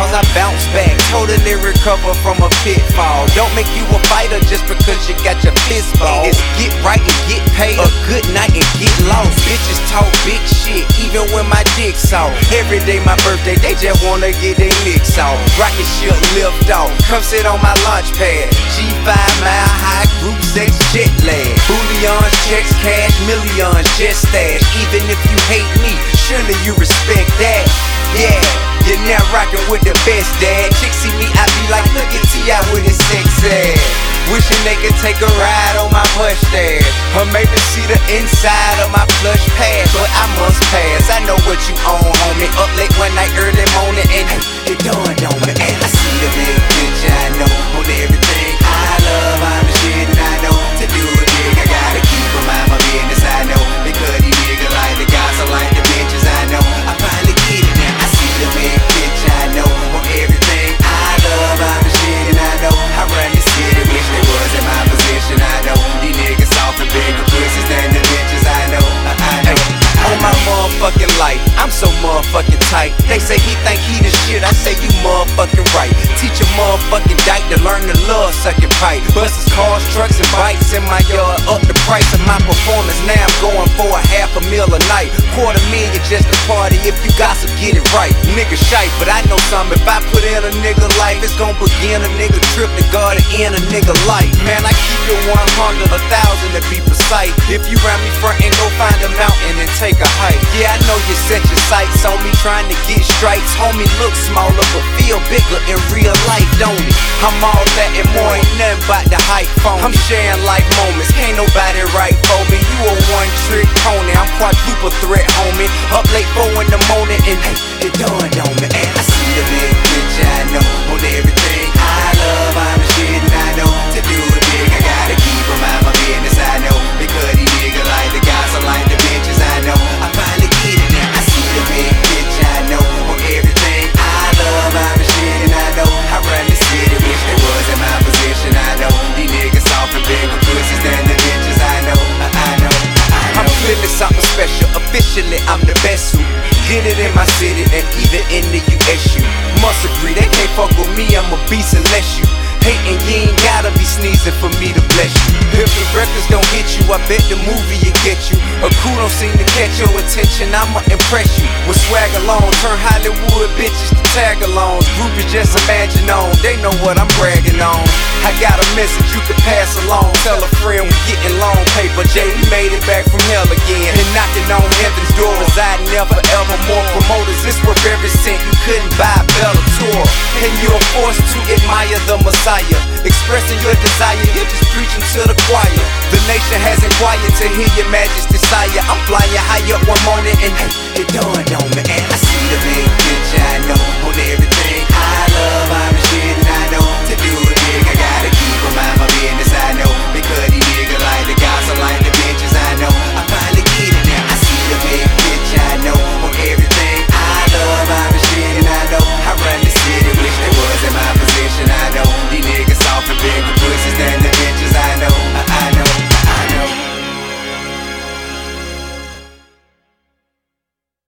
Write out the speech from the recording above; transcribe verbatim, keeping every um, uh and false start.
flaws, I bounce back, totally recover from a pitfall. Don't make you a fighter just because you got your fist ball. It's get right and get paid, a good night and get lost. Bitches talk big shit, even when my dick's off. Every day my birthday, they just wanna get their licks off. Rocket ship lift off, come sit on my launch pad. G five mile high, group sex jet lag. Bullions, checks, cash, millions, just stash. Even if you hate me, surely you respect that. Yeah, you're now rockin' with the best, dad. Chicks see me, I be like, look at T I with his sex ass. Wishing they could take a ride on my mustache, or maybe see the inside of my plush pad. But I must pass, I know what you own, homie. Up late one night, early morning, and it dawned on me. And I see the big picture, I know. On everything I love, I'm the shit, and I know. To do it big, I gotta keep them out my business, I know. Because these niggas like the gossip, like the bitches, I know. I finally get it now, I see the big picture, I know. On everything I love, I'm the shit, and I know. I run the city, wish they was in my position, I know. These niggas soft and bigger pussies than the bitches, I know. I, I know. On my motherfucking life, I'm so motherfucking tight. They say he think he the shit, I say you motherfucking right. Teach a motherfucking dyke to learn to love sucking pipe. Buses, cars, trucks, and bikes in my yard. Up the price of my performance, now I'm going for a half a meal a night. Quarter million just a party, if you gossip, get it right. Nigga shite, but I know something. If I put in a nigga life, it's gon' begin a nigga trip to God to end a nigga life. Man, I keep it one hundred, a thousand to be precise. If you round me front and go find a mountain and take a hike. Yeah, I know you set your sights on me trying to get stripes. Homie look smaller but feel bigger in real life, don't it? I'm all that and more, ain't nothing but the hype phone. I'm sharing life moments, can't nobody write for me. You a one trick pony, I'm quadruple threat, homie. Up late four in the morning and it dawned on me. And I see the big picture, I know. On everything I love, I'm the shit, and I know. To do it big, I gotta keep them out my business, I know. Because these niggas like the gossip, like the bitches, I know. I finally get it now, I see the big picture, I know. On everything I love, I'm the shit, and I know. I run the city, wish they was in my position, I know. These niggas soft and bigger pussies than the bitches, I know. I, I know. I'm feeling something special, officially I'm the best who get it in my city and even in the U S U. Must agree, they can't fuck with me, I'm a beast unless you hating, you ain't gotta be sneezing for me to bless you. If the records don't hit you, I bet the movie will get you. A crew don't seem to catch your attention, I'ma impress you. With swag alone, turn Hollywood bitches to tag alongs. Groupies just imagine on, they know what I'm bragging on. I got a message you can pass along. Tell a friend we getting long paper. Jay, we made it back from hell again. And knocking on heaven's door, residing never ever more. Promoters, it's worth every cent. You couldn't buy a Bellator. And you're forced to admire the Messiah. Expressing your desire, you're just preaching to the choir. The nation has inquired to hear your majesty's desire. I'm flying high up one morning and hey, it dawned on me. And I see the big picture, I know. On everything I